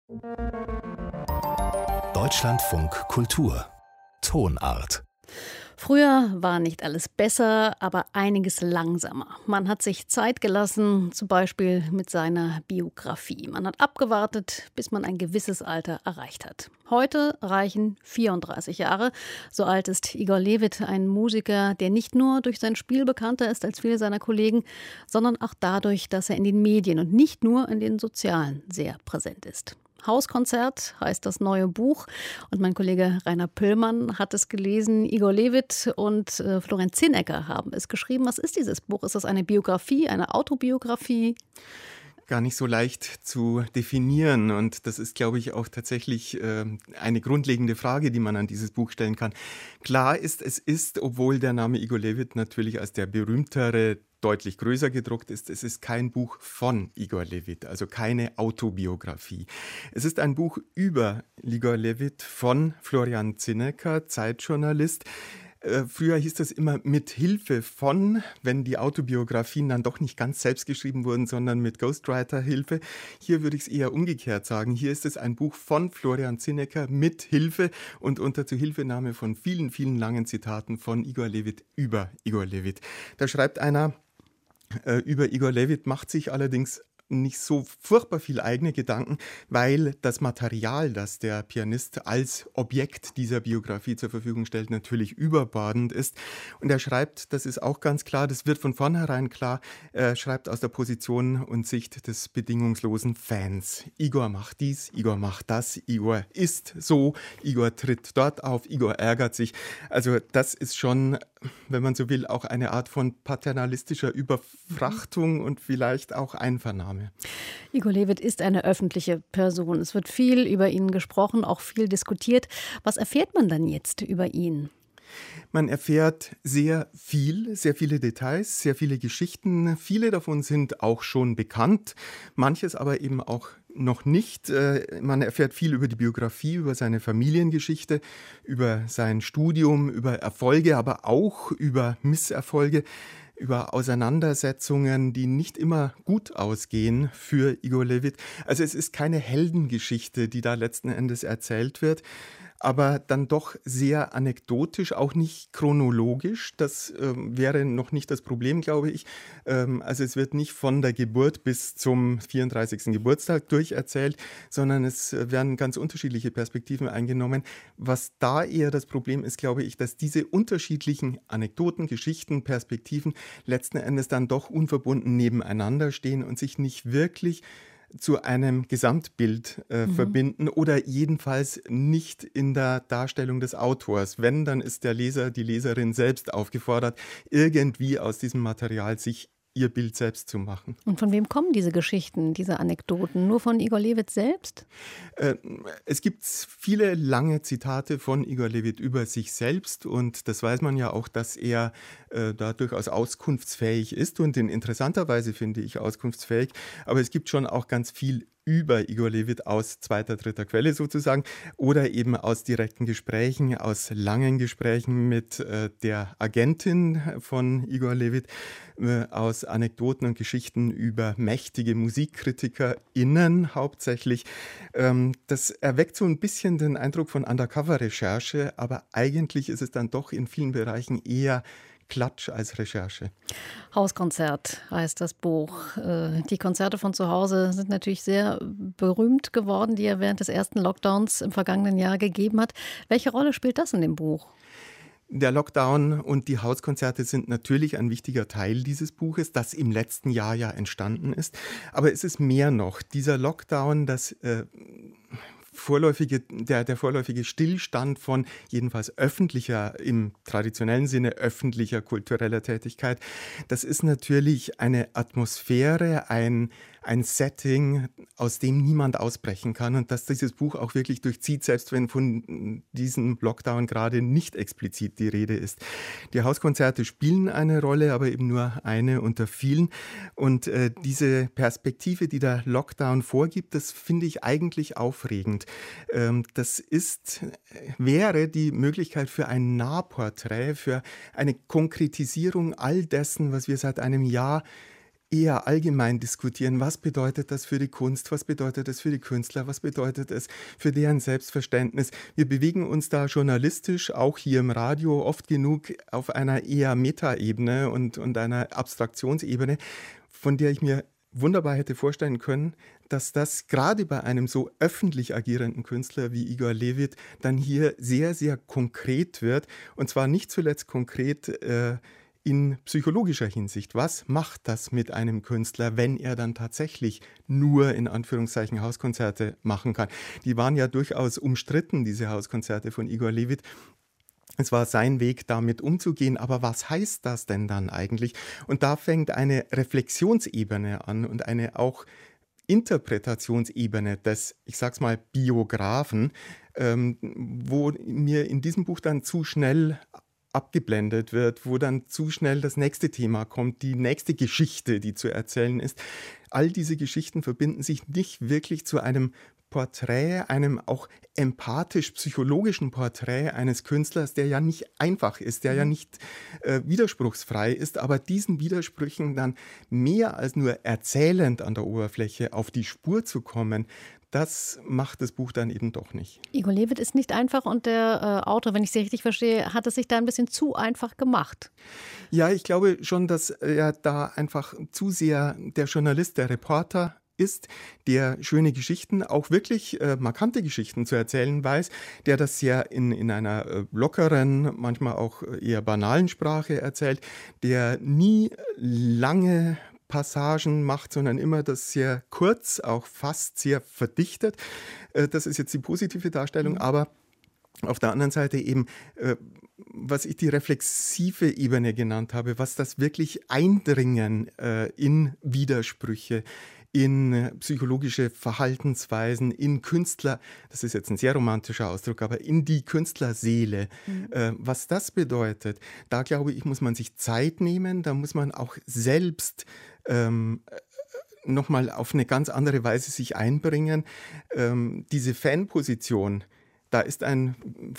Deutschlandfunk Kultur Tonart. Früher war nicht alles besser, aber einiges langsamer. Man hat sich Zeit gelassen, zum Beispiel mit seiner Biografie. Man hat abgewartet, bis man ein gewisses Alter erreicht hat. Heute reichen 34 Jahre. So alt ist Igor Levit, ein Musiker, der nicht nur durch sein Spiel bekannter ist als viele seiner Kollegen, sondern auch dadurch, dass er in den Medien und nicht nur in den sozialen sehr präsent ist. Hauskonzert heißt das neue Buch und mein Kollege Rainer Pöllmann hat es gelesen. Igor Levit und Florian Zinnecker haben es geschrieben. Was ist dieses Buch? Ist das eine Biografie, eine Autobiografie? Gar nicht so leicht zu definieren, und das ist, glaube ich, auch tatsächlich eine grundlegende Frage, die man an dieses Buch stellen kann. Klar ist, es ist, obwohl der Name Igor Levit natürlich als der berühmtere deutlich größer gedruckt ist, es ist kein Buch von Igor Levit, also keine Autobiografie. Es ist ein Buch über Igor Levit von Florian Zinnecker, Zeitjournalist. Früher hieß das immer mit Hilfe von, wenn die Autobiografien dann doch nicht ganz selbst geschrieben wurden, sondern mit Ghostwriter-Hilfe. Hier würde ich es eher umgekehrt sagen. Hier ist es ein Buch von Florian Zinnecker mit Hilfe und unter Zuhilfenahme von vielen, vielen langen Zitaten von Igor Levit über Igor Levit. Da schreibt einer über Igor Levit, macht sich allerdings nicht so furchtbar viel eigene Gedanken, weil das Material, das der Pianist als Objekt dieser Biografie zur Verfügung stellt, natürlich überbordend ist. Und er schreibt, das ist auch ganz klar, das wird von vornherein klar, er schreibt aus der Position und Sicht des bedingungslosen Fans. Igor macht dies, Igor macht das, Igor ist so, Igor tritt dort auf, Igor ärgert sich. Also das ist schon, wenn man so will, auch eine Art von paternalistischer Überfrachtung und vielleicht auch Einvernahme. Igor Levit ist eine öffentliche Person. Es wird viel über ihn gesprochen, auch viel diskutiert. Was erfährt man dann jetzt über ihn? Man erfährt sehr viele Details, sehr viele Geschichten. Viele davon sind auch schon bekannt, manches aber eben auch noch nicht. Man erfährt viel über die Biografie, über seine Familiengeschichte, über sein Studium, über Erfolge, aber auch über Misserfolge, über Auseinandersetzungen, die nicht immer gut ausgehen für Igor Levit. Also es ist keine Heldengeschichte, die da letzten Endes erzählt wird, aber dann doch sehr anekdotisch, auch nicht chronologisch. Das wäre noch nicht das Problem, glaube ich. Also es wird nicht von der Geburt bis zum 34. Geburtstag durcherzählt, sondern es werden ganz unterschiedliche Perspektiven eingenommen. Was da eher das Problem ist, glaube ich, dass diese unterschiedlichen Anekdoten, Geschichten, Perspektiven letzten Endes dann doch unverbunden nebeneinander stehen und sich nicht wirklich zu einem Gesamtbild verbinden oder jedenfalls nicht in der Darstellung des Autors. Wenn, dann ist der Leser, die Leserin selbst aufgefordert, irgendwie aus diesem Material sich ihr Bild selbst zu machen. Und von wem kommen diese Geschichten, diese Anekdoten? Nur von Igor Levit selbst? Es gibt viele lange Zitate von Igor Levit über sich selbst, und das weiß man ja auch, dass er da durchaus auskunftsfähig ist und in interessanter Weise, finde ich, auskunftsfähig. Aber es gibt schon auch ganz viel über Igor Levit aus zweiter, dritter Quelle sozusagen oder eben aus direkten Gesprächen, aus langen Gesprächen mit der Agentin von Igor Levit, aus Anekdoten und Geschichten über mächtige MusikkritikerInnen hauptsächlich. Das erweckt so ein bisschen den Eindruck von Undercover-Recherche, aber eigentlich ist es dann doch in vielen Bereichen eher Klatsch als Recherche. Hauskonzert heißt das Buch. Die Konzerte von zu Hause sind natürlich sehr berühmt geworden, die er während des ersten Lockdowns im vergangenen Jahr gegeben hat. Welche Rolle spielt das in dem Buch? Der Lockdown und die Hauskonzerte sind natürlich ein wichtiger Teil dieses Buches, das im letzten Jahr ja entstanden ist. Aber es ist mehr noch. Dieser Lockdown, der vorläufige Stillstand von jedenfalls öffentlicher, im traditionellen Sinne öffentlicher kultureller Tätigkeit, das ist natürlich eine Atmosphäre, ein Setting, aus dem niemand ausbrechen kann und das dieses Buch auch wirklich durchzieht, selbst wenn von diesem Lockdown gerade nicht explizit die Rede ist. Die Hauskonzerte spielen eine Rolle, aber eben nur eine unter vielen. Und diese Perspektive, die der Lockdown vorgibt, das finde ich eigentlich aufregend. Das wäre die Möglichkeit für ein Nahporträt, für eine Konkretisierung all dessen, was wir seit einem Jahr eher allgemein diskutieren. Was bedeutet das für die Kunst? Was bedeutet das für die Künstler? Was bedeutet es für deren Selbstverständnis? Wir bewegen uns da journalistisch, auch hier im Radio, oft genug auf einer eher Metaebene und einer Abstraktionsebene, von der ich mir wunderbar hätte vorstellen können, dass das gerade bei einem so öffentlich agierenden Künstler wie Igor Levit dann hier sehr, sehr konkret wird. Und zwar nicht zuletzt konkret in psychologischer Hinsicht. Was macht das mit einem Künstler, wenn er dann tatsächlich nur in Anführungszeichen Hauskonzerte machen kann? Die waren ja durchaus umstritten, diese Hauskonzerte von Igor Levit. Es war sein Weg, damit umzugehen. Aber was heißt das denn dann eigentlich? Und da fängt eine Reflexionsebene an und eine auch Interpretationsebene des, ich sag's mal, Biografen, wo mir in diesem Buch dann zu schnell abgeblendet wird, wo dann zu schnell das nächste Thema kommt, die nächste Geschichte, die zu erzählen ist. All diese Geschichten verbinden sich nicht wirklich zu einem Porträt, einem auch empathisch-psychologischen Porträt eines Künstlers, der ja nicht einfach ist, der ja nicht widerspruchsfrei ist, aber diesen Widersprüchen dann mehr als nur erzählend an der Oberfläche auf die Spur zu kommen, das macht das Buch dann eben doch nicht. Igor Levit ist nicht einfach und der Autor, wenn ich Sie richtig verstehe, hat es sich da ein bisschen zu einfach gemacht. Ja, ich glaube schon, dass er da einfach zu sehr der Journalist, der Reporter ist, der schöne Geschichten, auch wirklich markante Geschichten zu erzählen weiß, der das sehr in einer lockeren, manchmal auch eher banalen Sprache erzählt, der nie lange Passagen macht, sondern immer das sehr kurz, auch fast sehr verdichtet. Das ist jetzt die positive Darstellung, aber auf der anderen Seite eben, was ich die reflexive Ebene genannt habe, was das wirklich Eindringen in Widersprüche, in psychologische Verhaltensweisen, in Künstler, das ist jetzt ein sehr romantischer Ausdruck, aber in die Künstlerseele, was das bedeutet, da glaube ich, muss man sich Zeit nehmen, da muss man auch selbst nochmal auf eine ganz andere Weise sich einbringen. Diese Fanposition, da ist ein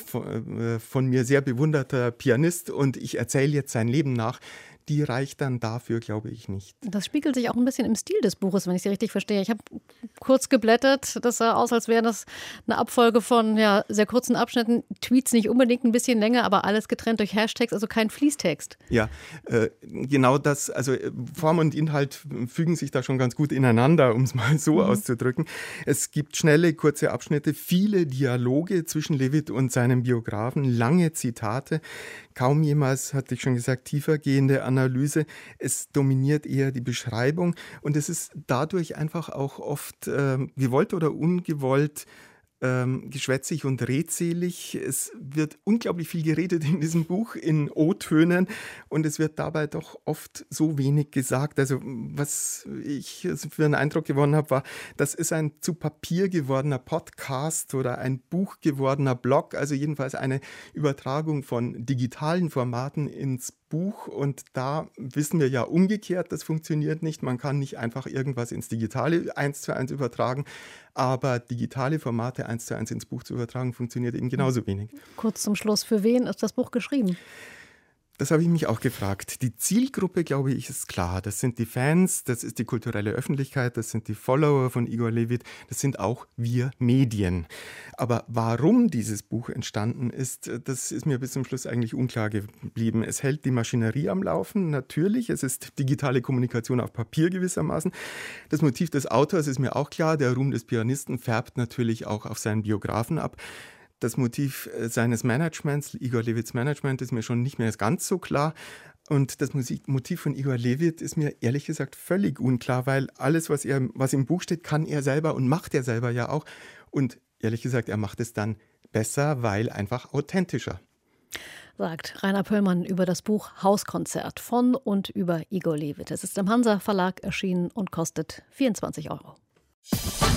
von mir sehr bewunderter Pianist und ich erzähle jetzt sein Leben nach, die reicht dann dafür, glaube ich, nicht. Das spiegelt sich auch ein bisschen im Stil des Buches, wenn ich Sie richtig verstehe. Ich habe kurz geblättert, das sah aus, als wäre das eine Abfolge von sehr kurzen Abschnitten, Tweets nicht unbedingt ein bisschen länger, aber alles getrennt durch Hashtags, also kein Fließtext. Ja, genau das, also Form und Inhalt fügen sich da schon ganz gut ineinander, um es mal so auszudrücken. Es gibt schnelle, kurze Abschnitte, viele Dialoge zwischen Levit und seinem Biografen, lange Zitate, kaum jemals, hatte ich schon gesagt, tiefergehende Analyse. Es dominiert eher die Beschreibung und es ist dadurch einfach auch oft gewollt oder ungewollt geschwätzig und redselig. Es wird unglaublich viel geredet in diesem Buch in O-Tönen und es wird dabei doch oft so wenig gesagt. Also was ich für einen Eindruck gewonnen habe, war, das ist ein zu Papier gewordener Podcast oder ein Buch gewordener Blog, also jedenfalls eine Übertragung von digitalen Formaten ins Buch und da wissen wir ja umgekehrt, das funktioniert nicht. Man kann nicht einfach irgendwas ins Digitale 1:1 übertragen, aber digitale Formate 1:1 ins Buch zu übertragen, funktioniert eben genauso wenig. Kurz zum Schluss, für wen ist das Buch geschrieben? Das habe ich mich auch gefragt. Die Zielgruppe, glaube ich, ist klar. Das sind die Fans, das ist die kulturelle Öffentlichkeit, das sind die Follower von Igor Levit, das sind auch wir Medien. Aber warum dieses Buch entstanden ist, das ist mir bis zum Schluss eigentlich unklar geblieben. Es hält die Maschinerie am Laufen, natürlich. Es ist digitale Kommunikation auf Papier gewissermaßen. Das Motiv des Autors ist mir auch klar. Der Ruhm des Pianisten färbt natürlich auch auf seinen Biografen ab. Das Motiv seines Managements, Igor Levits Management, ist mir schon nicht mehr ganz so klar. Und das Motiv von Igor Levit ist mir ehrlich gesagt völlig unklar, weil alles, was im Buch steht, kann er selber und macht er selber ja auch. Und ehrlich gesagt, er macht es dann besser, weil einfach authentischer. Sagt Rainer Pöllmann über das Buch Hauskonzert von und über Igor Levit. Es ist im Hansa Verlag erschienen und kostet 24 €.